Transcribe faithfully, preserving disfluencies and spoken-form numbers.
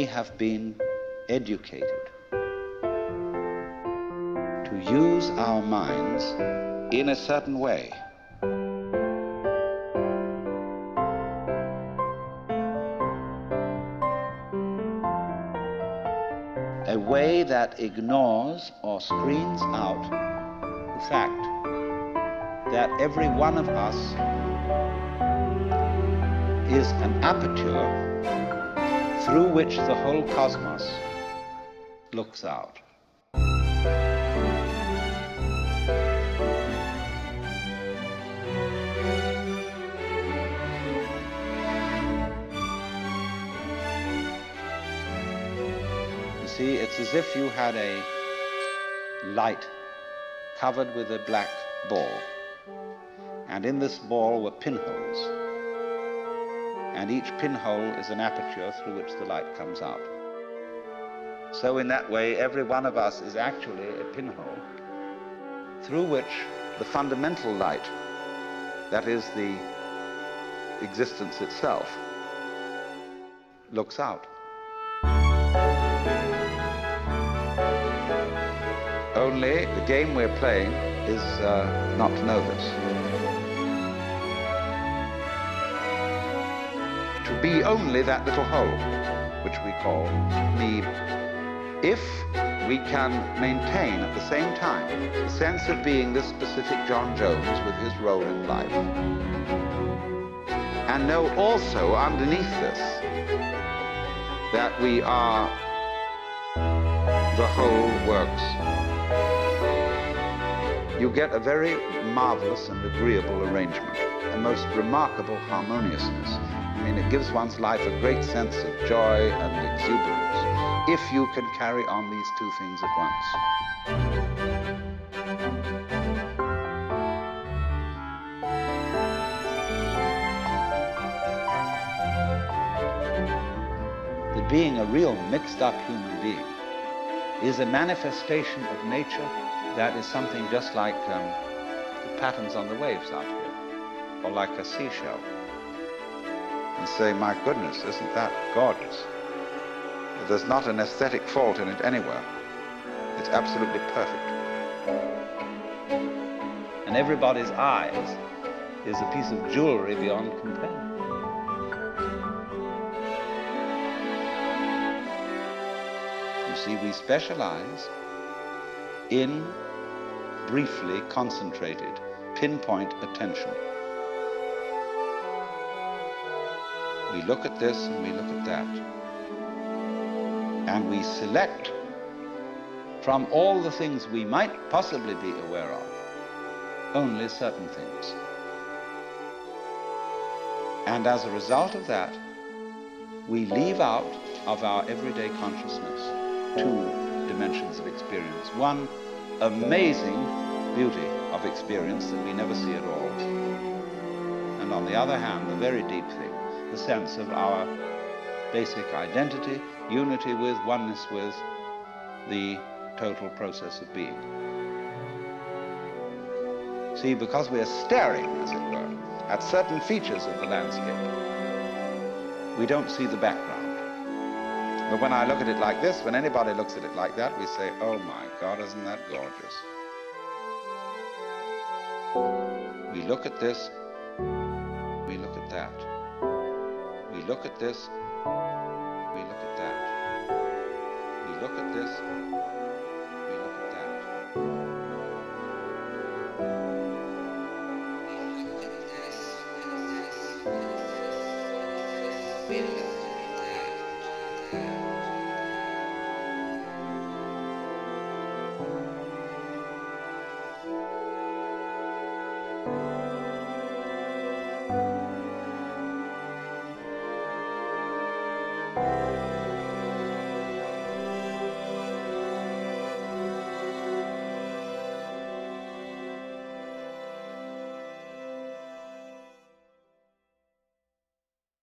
have been educated to use our minds in a certain way. A way that ignores or screens out the fact that every one of us is an aperture through which the whole cosmos looks out. You see, it's as if you had a light covered with a black ball, and in this ball were pinholes, and each pinhole is an aperture through which the light comes out. So in that way, every one of us is actually a pinhole through which the fundamental light, that is the existence itself, looks out. Only the game we're playing is uh, not to know this. To be only that little hole, which we call me. If we can maintain at the same time the sense of being this specific John Jones with his role in life, and know also underneath this that we are the whole works, you get a very marvelous and agreeable arrangement, a most remarkable harmoniousness. I mean, it gives one's life a great sense of joy and exuberance if you can carry on these two things at once. The being a real mixed-up human being is a manifestation of nature that is something just like um, the patterns on the waves out here, or like a seashell. And say, my goodness, isn't that gorgeous? There's not an aesthetic fault in it anywhere. It's absolutely perfect. And everybody's eyes is a piece of jewelry beyond compare. You see, we specialize in briefly concentrated, pinpoint attention. We look at this and we look at that. And we select from all the things we might possibly be aware of, only certain things. And as a result of that, we leave out of our everyday consciousness two dimensions of experience. One amazing beauty of experience that we never see at all. And on the other hand, the very deep thing, the sense of our basic identity, unity with, oneness with the total process of being. See, because we are staring, as it were, at certain features of the landscape, we don't see the background. But when I look at it like this, when anybody looks at it like that, we say, oh my God, isn't that gorgeous? We look at this, we look at that. We look at this, we look at that. We look at this,